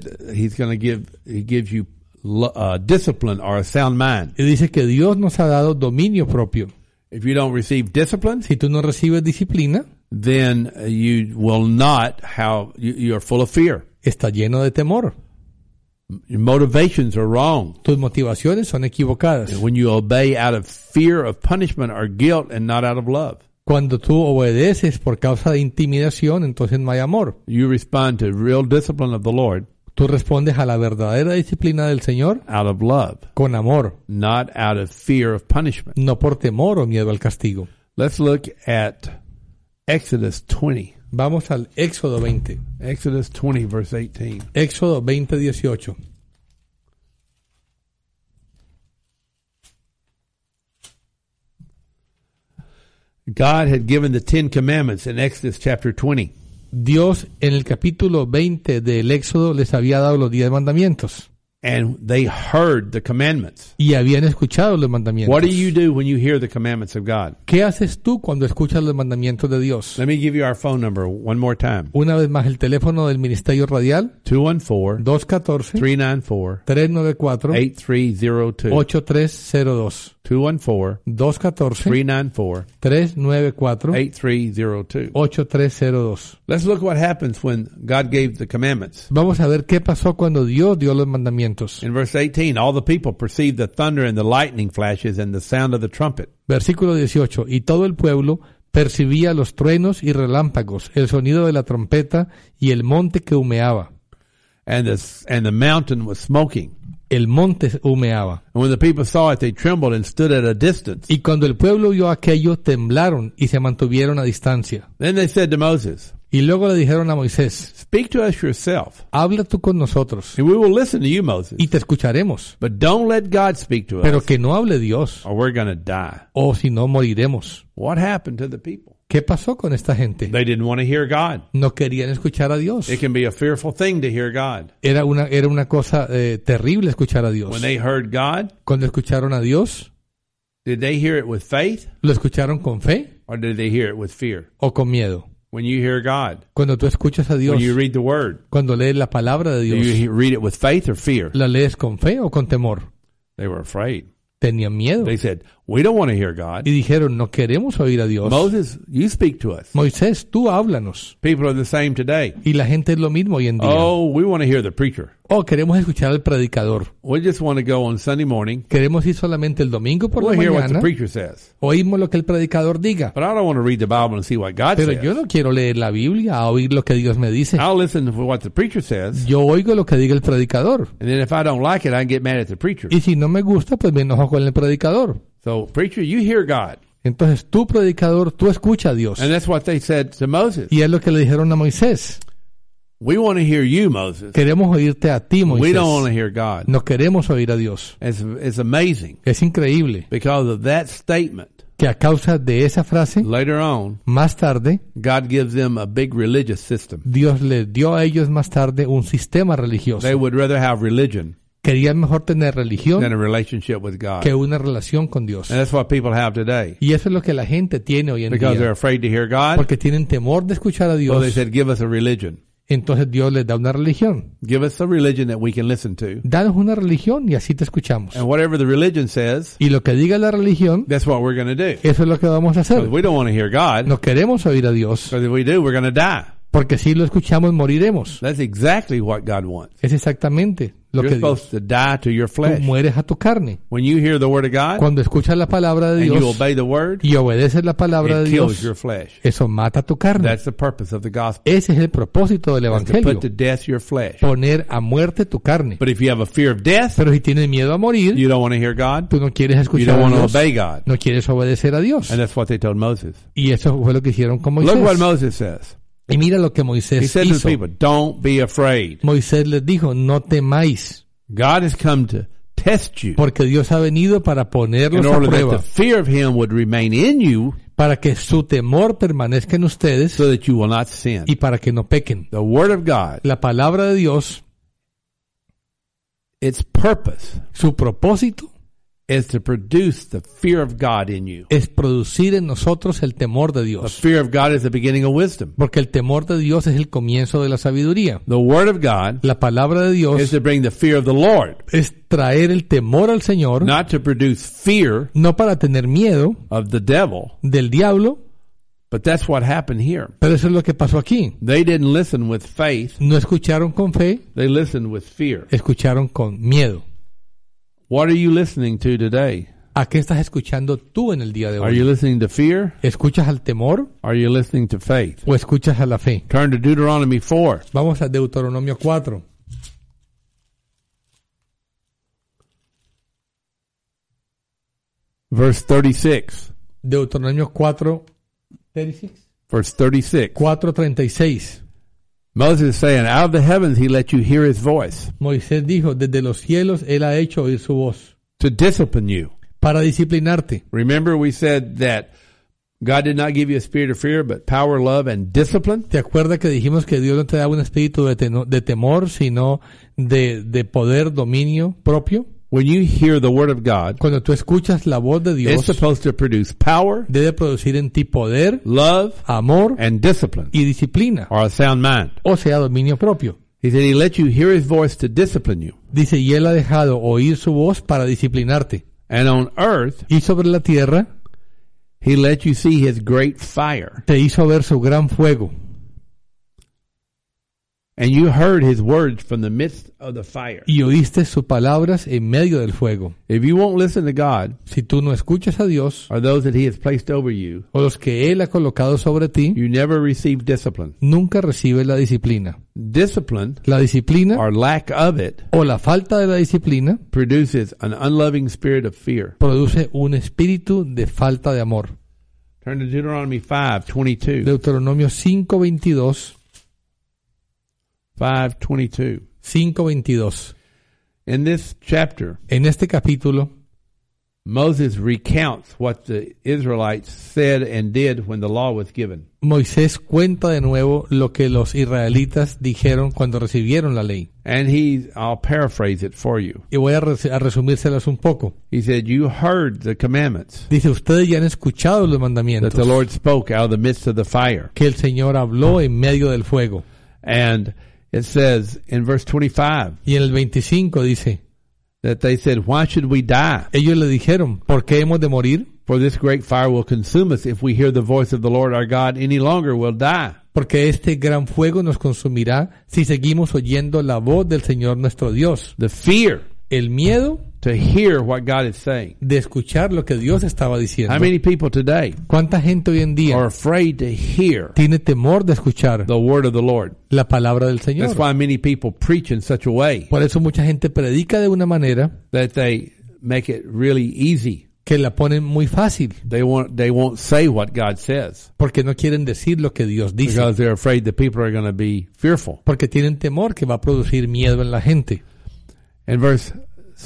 he gives you discipline or a sound mind. Y dice que Dios nos ha dado dominio propio. If you don't receive discipline, Si tú no recibes disciplina, then you will not have, you are full of fear. está lleno de temor. Your motivations are wrong. Tus motivaciones son equivocadas. When you obey out of fear of punishment or guilt and not out of love. Cuando tú obedeces por causa de intimidación, entonces no hay amor. You respond to real discipline of the Lord Tú respondes a la verdadera disciplina del Señor out of love, con amor, not out of fear of punishment. no por temor o miedo al castigo. Let's look at Exodus 20. Vamos al Éxodo 20. Exodus 20, verse 18. Éxodo 20, 18. God had given the 10 commandments in Exodus chapter 20. Dios en el capítulo 20 del Éxodo les había dado los 10 mandamientos And they heard the commandments. y habían escuchado los mandamientos. What do you do when you hear the commandments of God? ¿Qué haces tú cuando escuchas los mandamientos de Dios? Let me give you our phone number one more time. Una vez más, el teléfono del Ministerio Radial, 214-394-8302. 214-394-8302. 214-394-8302. 214-394-8302. Let's look what happens when God gave the commandments. Vamos a ver qué pasó cuando Dios dio los mandamientos. In verse 18, all the people perceived the thunder and the lightning flashes and the sound of the trumpet. Versículo 18. Y todo el pueblo percibía los truenos y relámpagos, el sonido de la trompeta y el monte que humeaba. And the mountain was smoking. El monte humeaba. And when the people saw it, they trembled and stood at a distance. Y cuando el pueblo vio aquello, temblaron y se mantuvieron a distancia. Then they said to Moses, Y luego le dijeron a Moisés, speak to us yourself, habla tú con nosotros and we will listen to you, Moses. y te escucharemos, But don't let God speak to pero us, que no hable Dios, or we're going to die. o si no moriremos. What happened to the people? ¿Qué pasó con esta gente? They didn't want to hear God. No querían escuchar a Dios. It can be a fearful thing to hear God. Era una cosa terrible escuchar a Dios. When they heard God, Cuando escucharon a Dios, did they hear it with faith, ¿lo escucharon con fe or did they hear it with fear? o con miedo? When you hear God, Cuando tú escuchas a Dios, when you read the Word, cuando lees la palabra de do Dios, you read it with faith or fear? ¿la lees con fe o con temor? They were afraid. Tenían miedo. They said, we don't want to hear God. Y dijeron, no queremos oír a Dios. Moses, you speak to us. Moisés, tú háblanos. People are the same today. Y la gente es lo mismo hoy en día. Oh, we want to hear the preacher. Oh, queremos escuchar al predicador. We just want to go on Sunday morning. Queremos ir solamente el domingo por We'll la hear what the mañana. preacher says. Oímos lo que el predicador diga. But I don't want to read the Bible and see what God Pero says. yo no quiero leer la Biblia a oír lo que Dios me dice. I'll listen to what the preacher says. Yo oigo lo que diga el predicador. And then if I don't like it, I can get mad at the preacher. Y si no me gusta, pues me enojo con el predicador. So, preacher, you hear God. Entonces, tú, predicador, tú escucha a Dios. And that's what they said to Moses. Y es lo que le dijeron a Moisés. We want to hear you, Moses. Queremos oírte a ti, We don't want to Moisés. hear God. No queremos oír a Dios. It's amazing Es increíble because of that statement. que a causa de esa frase, Later on, más tarde, God gives them a big religious system. Dios les dio a ellos más tarde un sistema religioso. They would rather have religion Querían mejor tener than religión a relationship with God. que una relación con Dios. And that's what people have today. Y eso es lo que la gente tiene hoy en Because they're día. afraid to hear God, Porque tienen temor de escuchar a so they Dios. said, give us a religion. Entonces Dios les da una religión. Give us a religion that we can listen to. Danos una religión y así te escuchamos. And whatever the religion says, Y lo que diga la religión, that's what we're going to do. eso es lo que vamos a hacer. Because we don't want to hear God. No queremos oír a Dios, Because if we do, we're going to die. porque si lo escuchamos moriremos. That's exactly what God wants. Es exactamente lo You're que Dios. supposed to die to your Tú flesh. mueres a tu carne. When you hear the word of God Cuando escuchas la palabra de and you Dios obey the word, y obedeces la palabra it de kills Dios, your flesh. eso mata tu carne. That's the purpose of the gospel. Ese es el propósito del Is to evangelio. put to death your flesh. Poner a muerte tu carne. But if you have a fear of death, Pero si tienes miedo a morir, you don't want to hear God. tú no quieres You escuchar don't a want to Dios. obey God. No quieres obedecer a Dios. And that's what they told Moses. Y eso fue lo que hicieron con Look what Moisés. Moses says. Y mira lo que He Moisés said to the hizo. people, don't be afraid. Moisés les dijo, no temáis, God has come to test you porque Dios ha venido para ponerlos in a order that the prueba, fear of Him would remain in you para que su temor permanezca en ustedes so that you will not sin. y para que no pequen. The Word of God, La palabra de Dios, its purpose su propósito is to produce the fear of God in you. es producir en nosotros el temor de The Dios, fear of God is the beginning of wisdom. porque el temor de Dios es el comienzo de la sabiduría. The Word of God La palabra de is Dios to bring the fear of the Lord, es traer el temor al Señor, not to produce fear no para tener miedo of the devil. del diablo, But that's what happened here. pero eso es lo que pasó aquí. They didn't listen with faith. No escucharon con fe, They listened with fear. escucharon con miedo. What are you listening to today? ¿A qué estás escuchando tú en el día de Are you hoy? listening to fear? ¿Escuchas al temor Are you listening to faith? o escuchas a la fe? Turn to Deuteronomy 4. Vamos a Deuteronomio 4. Verse 36. Deuteronomio 4, 36. Verse 36. 4:36. Moses is saying, out of the heavens he let you hear his voice Moisés dijo, desde los cielos él ha hecho oír su voz to discipline you. para disciplinarte. Remember we said that God did not give you a spirit of fear, but power, love, and discipline? ¿Te acuerdas que dijimos que Dios no te da un espíritu de temor, sino de poder, dominio propio? When you hear the word of God, Cuando tú escuchas la voz de it's Dios, supposed to produce power, debe producir en ti poder, love, amor and discipline, y disciplina, or a sound mind. o sea, dominio propio. He said he let you hear his voice to discipline you. Dice, y él ha dejado oír su voz para disciplinarte. And on earth, Y sobre la tierra he let you see his great fire. te hizo ver su gran fuego. And you heard his words from the midst of the fire. Y oíste sus palabras en medio del fuego. If you won't listen to God, Si tú no escuchas a Dios, or those that he has placed over you, o los que Él ha colocado sobre ti, you never receive discipline. nunca recibes la disciplina. Discipline, La disciplina, or lack of it, o la falta de la disciplina, produces an unloving spirit of fear. produce un espíritu de falta de amor. Turn to Deuteronomy 5:22. Deuteronomio 5:22. 5:22. 5:22. In this chapter, En este capítulo, Moses recounts what the Israelites said and did when the law was given. Moisés cuenta de nuevo lo que los israelitas dijeron cuando recibieron la ley. And I'll paraphrase it for you. Y voy a resumírselas un poco. He said, you heard the commandments Dice, ustedes ya han escuchado los that mandamientos the Lord spoke out of the midst of the fire. que el Señor habló en medio del fuego. And it says in verse 25 Y en el 25 dice, that they said, why should we die? ellos le dijeron, ¿por qué hemos de morir? For this great fire will consume us. If we hear the voice of the Lord our God any longer, we'll die. Porque este gran fuego nos consumirá si seguimos oyendo la voz del Señor nuestro Dios. The fear El miedo to hear what God is saying. de escuchar lo que Dios estaba diciendo. How many people today ¿Cuánta gente hoy en are día afraid to hear tiene temor de escuchar the word of the Lord? la palabra del Señor? That's why many people preach in such a way Por eso mucha gente predica de una manera that they make it really easy. que la ponen muy fácil, They won't say what God says porque no quieren decir lo que Dios dice, because they're afraid that people are going to be fearful. porque tienen temor que va a producir miedo en la gente. In verse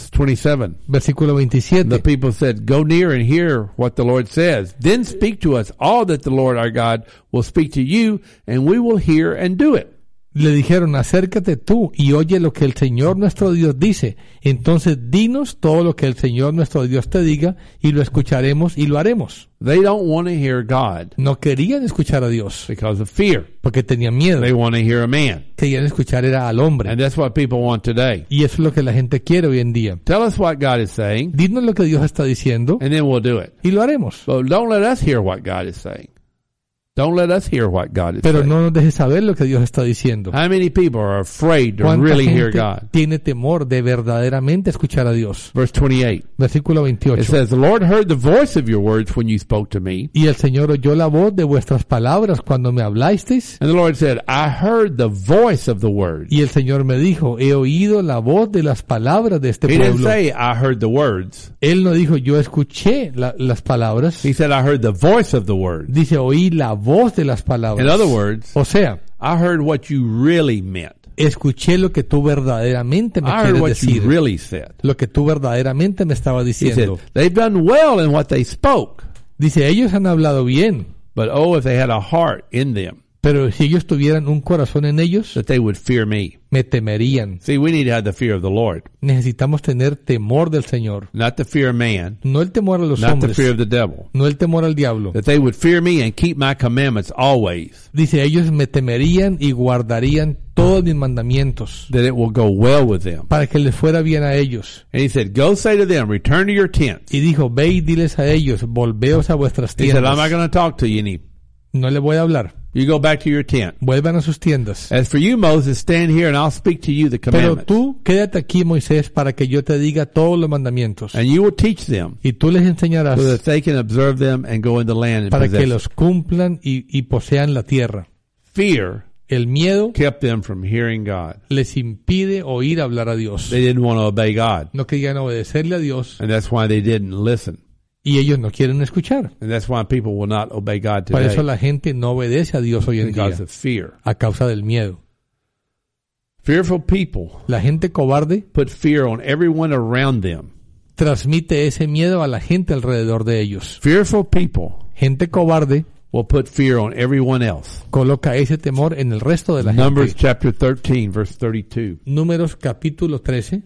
27, Versículo the 27. people said, go near and hear what the Lord says. Then speak to us all that the Lord our God will speak to you, and we will hear and do it. Le dijeron, acércate tú y oye lo que el Señor nuestro Dios dice. Entonces dinos todo lo que el Señor nuestro Dios te diga y lo escucharemos y lo haremos. They don't want to hear God No querían escuchar a Dios because of fear. porque tenían miedo. They want to hear a man. Querían escuchar era al hombre. And that's what people want today. Y eso es lo que la gente quiere hoy en día. Tell us what God is saying, Dinos lo que Dios está diciendo and then we'll do it. y lo haremos. But don't let us hear what God is saying. Don't let us hear what God is Pero saying. no nos dejes saber lo que Dios está diciendo. How many people are afraid to ¿Cuánta really hear gente God? tiene temor de verdaderamente escuchar a Dios? Verse 28. Versículo It 28. says, the Lord heard the voice of your words when you spoke to me. Y el Señor oyó la voz de vuestras palabras cuando me hablasteis. And the Lord said, I heard the voice of the word. Y el Señor me dijo, he oído la voz de las palabras de este He didn't pueblo. say, I heard the words. Él no dijo, yo escuché las palabras. He said, I heard the voice of the word. Dice, oí la voz de las palabras. In other words, O sea, I heard what you really meant. escuché lo que tú verdaderamente me I heard quieres what you decir. really said. Lo que tú verdaderamente me estabas He said, diciendo. they've done well in what they spoke. Dice, ellos han hablado bien, But oh, if they had a heart in them, pero si ellos tuvieran un corazón en ellos, that they would fear me. me temerían. See, we need to have the fear of the Lord. Necesitamos tener temor del Señor. Not the fear of man, No el temor a los not the hombres, fear of the devil. no el temor al diablo. That they would fear me and keep my commandments always. Dice, ellos me temerían y guardarían todos mis mandamientos That it will go well with them. para que les fuera bien a ellos. And he said, go say to them, return to your tents. Y dijo, ve y diles a ellos, volveos a vuestras He said, I'm not tiendas. going to talk to you any. No le voy a hablar. You go back to your tent. Vuelvan a sus tiendas. As for you, Moses, stand here and I'll speak to you the Pero commandments. tú quédate aquí, Moisés, para que yo te diga todos los mandamientos. And you will teach them Y tú les enseñarás so that they can observe them and go in the land and para possess que it. los cumplan y posean la tierra. Fear El miedo kept them from hearing God. les impide oír hablar a Dios. They didn't want to obey God. No querían obedecerle a Dios And that's why they didn't listen. y ellos no quieren escuchar. And that's why people will not obey God Por eso today la gente no obedece a Dios hoy en día because of fear. a causa del miedo. Fearful people La gente cobarde put fear on everyone around them. transmite ese miedo a la gente alrededor de ellos. Fearful people Gente cobarde will put fear on everyone else. coloca ese temor en el resto de la Numbers gente. chapter 13, verse 32. Números capítulo 13.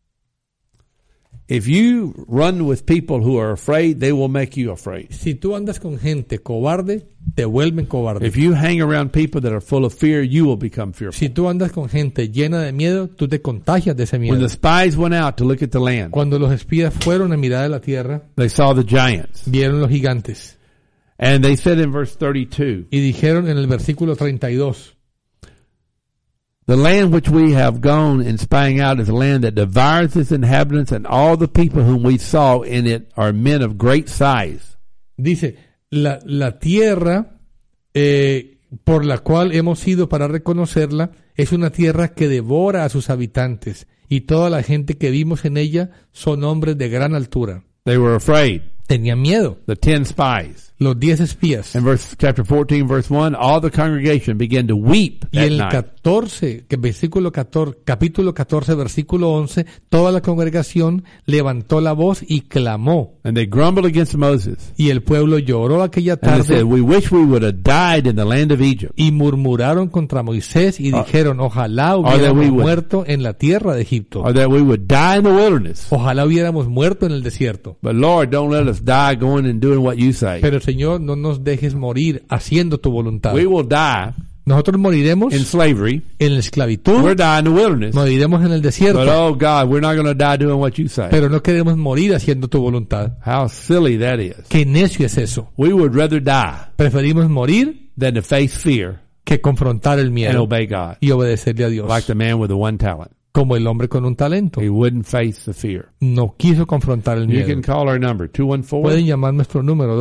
If you run with people who are afraid, they will make you afraid. Si tú andas con gente cobarde, te vuelven cobarde. If you hang around people that are full of fear, you will become fearful. Si tú andas con gente llena de miedo, tú te contagias de ese When miedo. the spies went out to look at the land, Cuando los espías fueron a mirar a la tierra, they saw the giants. vieron los gigantes And they said in verse 32, y dijeron en el versículo 32, the land which we have gone in spying out is a land that devours its inhabitants, and all the people whom we saw in it are men of great size. dice, la tierra por la cual hemos ido para reconocerla es una tierra que devora a sus habitantes y toda la gente que vimos en ella son hombres de gran altura. They were afraid. Tenían miedo. The 10 spies. Los 10 espías. In chapter 14, verse 1, all the congregation began to weep Y that en el night. 14, capítulo 14, versículo 11, toda la congregación levantó la voz y clamó. And they grumbled against Moses. Y el pueblo lloró aquella And they said, tarde we wish we would have died in the land of Egypt. y murmuraron contra Moisés y dijeron, ojalá that hubiéramos we would- muerto en la tierra de Egipto. Or that we would die in the wilderness. Ojalá hubiéramos muerto en el desierto. But Lord, don't let us die going and doing what you say. Pero Señor, no nos dejes morir haciendo tu voluntad. We will die Nosotros moriremos in slavery. en la We'll esclavitud, die in the wilderness. moriremos en el But desierto, oh God, we're not going to die doing what you say. pero no queremos morir haciendo tu voluntad. How silly that is. Qué necio es eso. We would rather die Preferimos morir than to face fear que confrontar el and miedo obey God. y obedecerle a Dios. Like the man with the one talent. Como el hombre con un talento. He wouldn't face the fear. No quiso confrontar el You miedo. can call our number, Pueden llamar nuestro número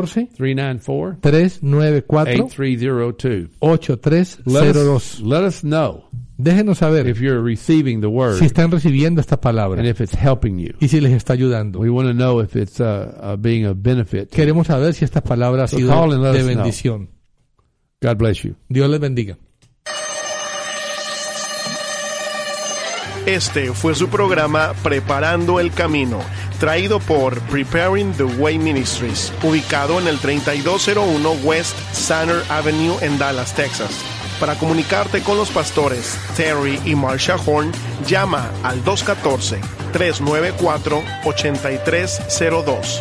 214-394-8302. 214-394-8302. Let us know Déjenos saber if you're receiving the word si están recibiendo esta palabra and if it's helping you. y si les está ayudando. We want to know if it's being a benefit. Queremos saber si esta palabra ha So sido call and let de us know. bendición. God bless you. Dios les bendiga. Este fue su programa Preparando el Camino, traído por Preparing the Way Ministries, ubicado en el 3201 West Center Avenue en Dallas, Texas. Para comunicarte con los pastores Terry y Marsha Horn, llama al 214-394-8302.